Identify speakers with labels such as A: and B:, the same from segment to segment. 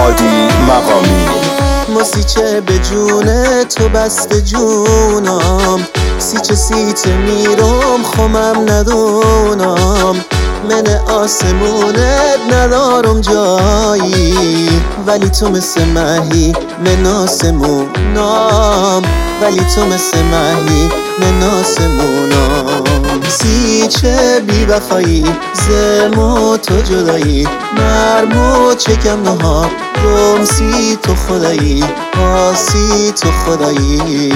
A: هادی مقامی.
B: موسیچه به جون تو بسته جونم، سیچه سیت میرم خمم ندونم. من آسمونت ندارم جایی، ولی تو مثل ماهی من آسمونم، ولی تو مثل ماهی من آسمونم. سیچه بی وفایی زمو تو جدایی، مرمو چکم نها رمسی تو خدایی، آسی تو خدایی.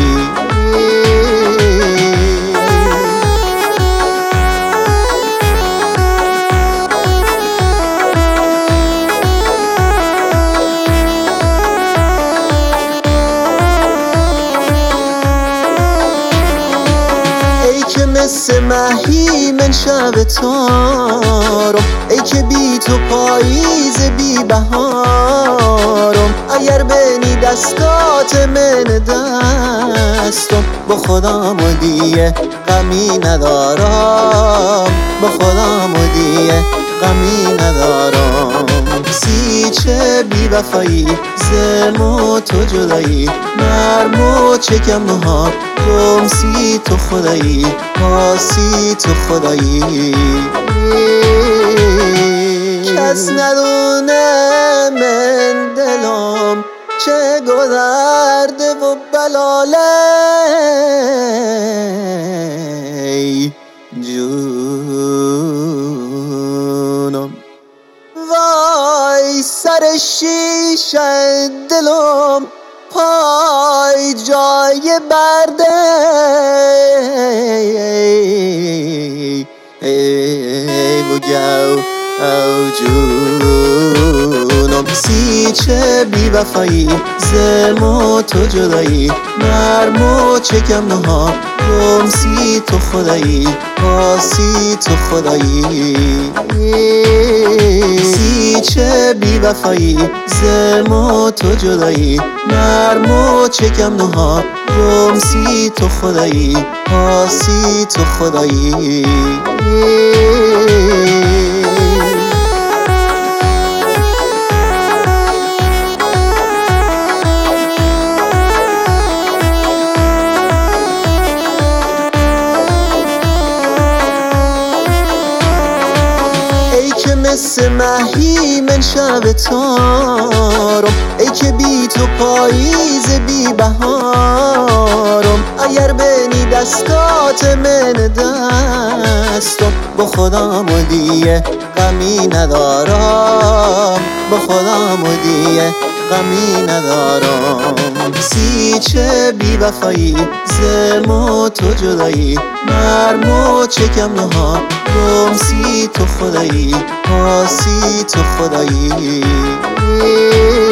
B: مثل ماهی من شب تارم، ای که بی تو پاییز بی بهارم. اگر بینی دستات من دستم، با خودم و دیگه غمی ندارم، با خودم و دیگه غمی ندارم. سیچه بی وفایی زمو تو جدایی، مرمو چکم نهار رمسی تو خدایی، آسی تو خدایی. کس ندونه من دلم چه گذرده و بلاله جونم. وای سر شیشه دلم پای جای برده، ای بگو او جونم. سیچه بی وفایی زمو تو جدایی، مرمو چکم نها رمسی تو خدایی، آسی تو خدایی. سیچه بی وفایی زمو تو جدایی، مرمو چکم نها رمسی تو خدایی، آسی تو خدایی. مثل ماهی من شب تارم، ای که بی تو پاییز بی بهارم. اگر بینی دستات من دستم، با خودم و دیگه غمی ندارم، با خودم و دیگه غمی ندارم. سیچه بی وفایی زمو تو جدایی، مرمو چکم نها رمسی تو خدایی، آسی تو خدایی.